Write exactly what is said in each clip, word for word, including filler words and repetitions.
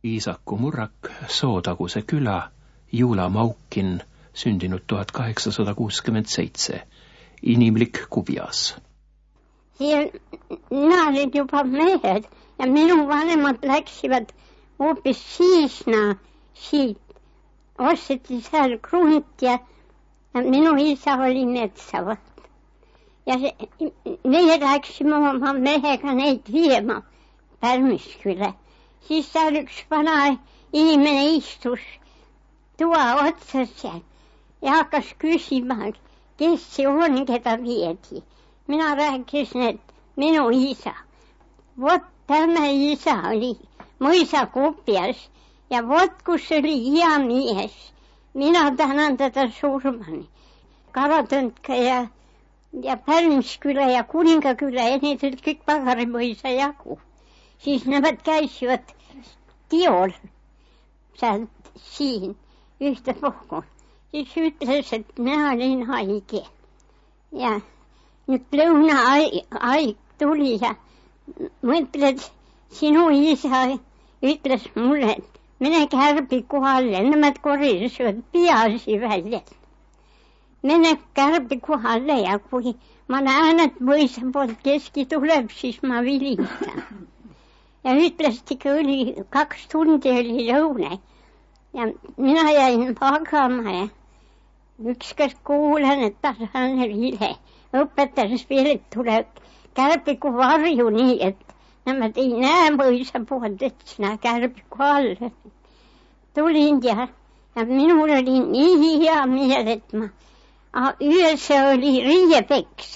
Iisaku Murrak, Sootaguse küla, Juula Maukin, sündinud tuhat kaheksasada kuuskümmend seitse, inimlik kubjas. Siin mina olin juba mehed ja minu vanemad läksivad hoopis Siisna siit. Osteti seal krunt ja, ja minu isa oli metsavat. Ja se, meie läksime oma mehega neid viima Pärmisküle. Siis seal üks vana inimene istus toa otsas ja, ja hakkas küsima, kes see on, keda viedi. Mina rääkisin, et minu isa. Vot tämä isa oli mõisakupjas ja vot kus oli hea mies. Mina tänan teda surmani. Karatõndka ja, ja Pärmisküla ja Kuningaküla ja need olid kõik Pagarimõisa jagu. Siis nemad käisivad tiol sealt siin ühte pohku. Siis ütles, et mina olin haige. Ja nüüd lõunaaeg tuli ja mõtled, sinu isa ütles mulle, et mene Kärbiku alle, nemad korisevad piasi välja. Mene Kärbiku alle ja kui ma näen, et mõisa poolt keski tuleb, siis ma vilistan. Ja ütles, et oli kaks tundi oli lõune ja mina jäin magama ja ükskord kuulen, et Tanel Vile õpetas veel, et tuleb Kärbiku varju nii, et nemad ei näe mõisa poolt, et sina Kärbiku all. Tulin ja, ja minul oli nii hea meel, et ma ühes oli riiepeks.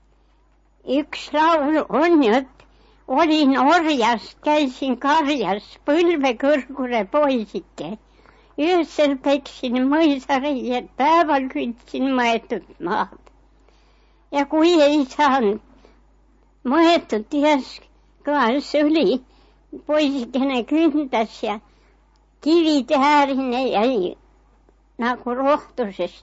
Üks laul on, et olin orjast, käisin karjas, põlve kõrgule poisike. Öösel peksin mõisariiet, päeval kütsin mõetud maad. Ja kui ei saanud mõetud ühes kohas oli, poisikene kündas ja kivide äärine jäi nagu rohtusest.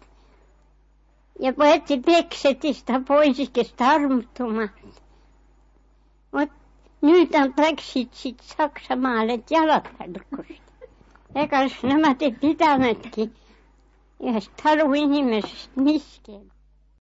Ja võeti peksetis ta poisikest armutumast. Vot nüüd nad läksid siit Saksamaale, et jalad välkust. Egas nemad ei pidanudki ühest talu inimesest miski.